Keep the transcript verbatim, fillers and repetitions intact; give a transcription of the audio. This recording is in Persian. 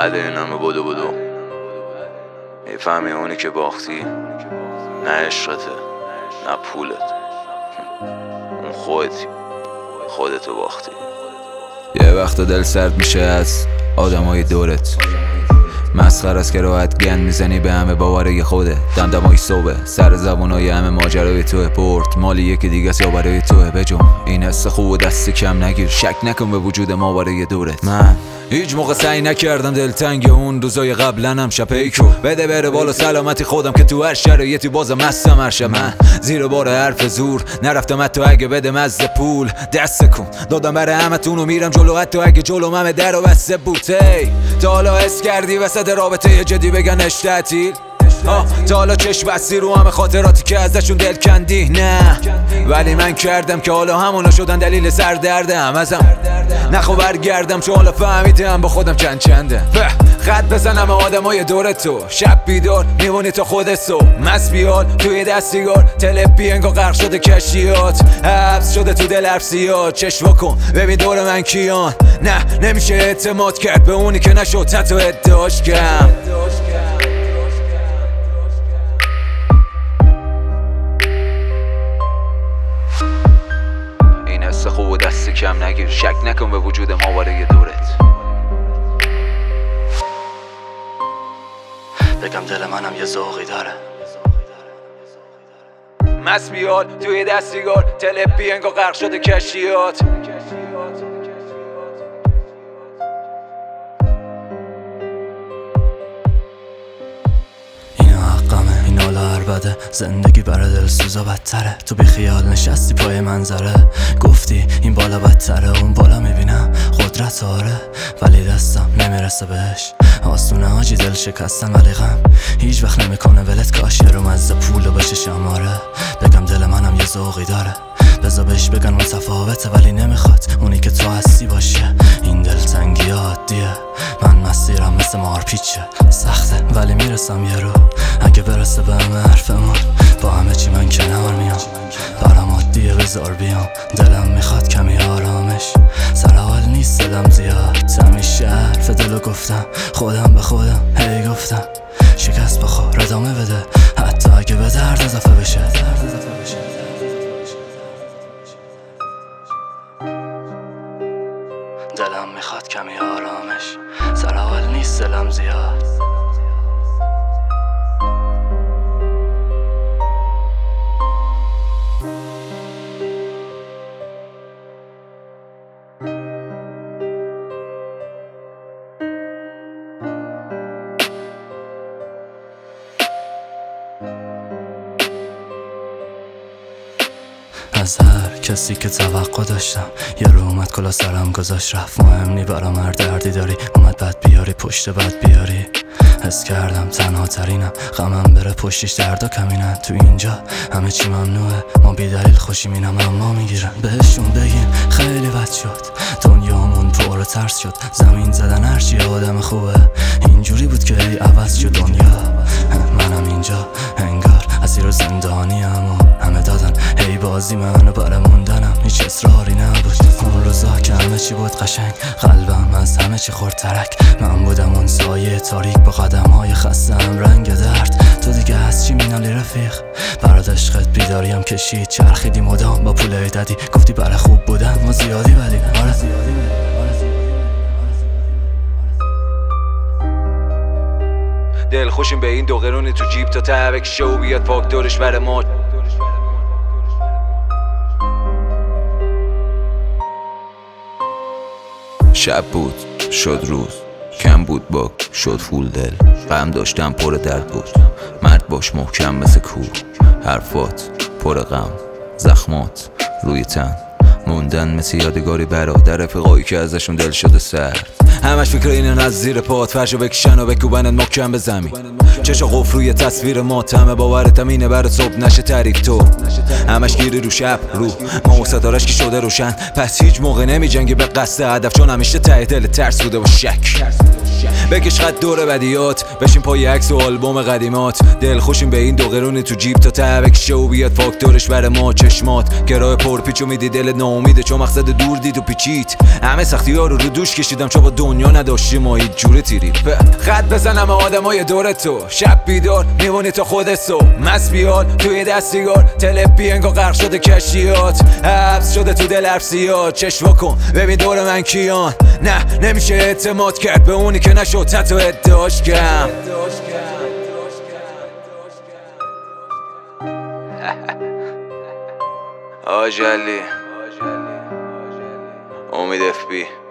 بعد این همه بدو بدو میفهمی اونی که باختی نه عشقته نه پولت، اون خودتی، خودتو باختی. یه وقتا دل سرد میشه از آدمای دورت، مسخره است که راحت گند میزنی به همه باوره خوده. دمدمای صبح سر زبونای همه ماجرای توه، برد مالی یکی دیگه یا برای توه. بجم این حس خوب و دست کم نگیر، شک نکن به وجود ما برای دورت. من هیچ موقع سعی نکردم دلتنگ اون روزای قبلنم شپیکو بده بره بالا سلامتی خودم که تو هر شرایطی بازم مستم هرشه. من زیر بار حرف زور نرفتم حتی اگه بده مزه پول دست کن دادم برای همتون و میرم جلو حتی اگه جلو همه در و بسته بود. هی تا حالا حس کردی وسط رابطه جدی بگنش تعطیل؟ تا حالا چشم بستی رو همه خاطراتی که ازشون دل کندی؟ نه ولی من کردم که حالا همونا شدن دلیل سردردم ازم. نخوا برگردم چون حالا فهمیدم با خودم چند چنده. خط بزنم آدمای دورتو، شب بیدار میمونی تا خودتو مست بیار توی دستیگار تلپی انگار غرق شده کشتیات، حبس شده تو دل حرفسیات. چشم کن ببین دور من کیان، نه نمیشه اعتماد کرد به اونی که نشد حتی ادعاش کم. خوب و دست کم نگیر، شک نکن به وجود ما برای دورت. بگم دل منم یه ذوقی داره، مست بیاد توی دستیگار تلپی انگار غرق شده کشتیات. بده زندگی برای دل سوزا بدتره، تو بی خیال نشستی پای منظره گفتی این بالا بدتره اون بالا میبینم قدرت آره ولی دستم نمیرسه بهش. آسونه حاجی دل شکستن ولی غم هیچ وقت نمیکنه ولت، کاش یه رو مزه پولو بشه شماره. بگم دل منم یه ذوقی داره، بذار بهش بگن متفاوته ولی نمیخواد اونی که تو هستی باشه. این دلتنگی عادیه، من مسیرم مثل مارپیچه سخته ولی میرسم یه رو. اگه برسه به همه حرفمون با همه چی من کنار میام، برام عادیه بذار بیام. دلم میخواد کمی آرامش، سر حال نیست صدم زیاد، همیشه حرف دلو گفتم خودم به خودم هی گفتم شکست بخور ادامه بده حتی اگه به درد اضافه بشه. دلم میخواد کمی آرامش، سر حال نیست دلم زیاد. از هر کسی که توقع داشتم یه رو اومد کلا سرم گذاشت رفت. مهم نی برام هر دردی داری اومد بد بیاری پشت بد بیاری. حس کردم تنها ترینم غمم بره پشتش دردا کمینن. تو اینجا همه چی ممنوعه ما بی دلیل خوشی مینم اما میگیرن. بهشون بگین خیلی بد شد دنیامون پر ترس شد، زمین زدن هرچی آدم خوبه اینجوری بود که ای عوض شد دنیا. منم اینجا انگار اسیر زندانی اما همه دادن هی بازی منو برای موندنم هیچ اصراری نبود. اون روزا که همه چی بود قشنگ قلبم از همه چی خورد ترک. من بودم اون سایه تاریک با قدم های خستم رنگ درد. تو دیگه از چی مینالی رفیق برات عشقت بیداریم کشید چرخیدی مدام با پولای دادی گفتی برای خوب بودم ما زیادی ولی آره دل خوشیم به این دو قرونی تو جیب تا تبک شو بیاد فاکتورش بره ما. شب بود شد روز، کم بود با شد فول دل. غم داشتم پر درد بود، مرد باش محکم مثل کوه. حرفات پر غم، زخمات روی تن موندن مثل یادگاری برادر رفیقایی که ازشون دل شده سرد. همش فکر اینن از زیر پات فرشو بکشن و بکوبنت محکم به زمین. چشا قفل روی تصویر ماتمه باورتم اینه برا صبح نشه تعریف تو. همش گیری رو شب رو ما و ستارش که شده روشن، پس هیچ موقع نمی جنگی به قصد هدف چون همیشه ته دل ترس بوده و شک. بکش خط دور بدیات بشین پای عکس و آلبوم قدیمات. دل خوشیم به این دو قرونی تو جیب تا تبک شو بیاد فاکتورش بره ما. چشمات گراه پرپیچو میدی دل نوم امیده چون مقصد دور دید و پیچید. همه سختی ها رو رو دوش کشیدم چون با دنیا نداشتیم ما هیچ جوره تیری. خط بزنم آدم های دور تو، شب بیدار میمونی تا خودت سو مست بیار توی دستیگار. تلپی انگار غرق شده کشتیات، حبس شده تو دل ارسیات. چشم کن ببین دور من کیان. نه نمیشه اعتماد کرد به اونی که نشد حتی ادعاش کم. آجلی امید اف بی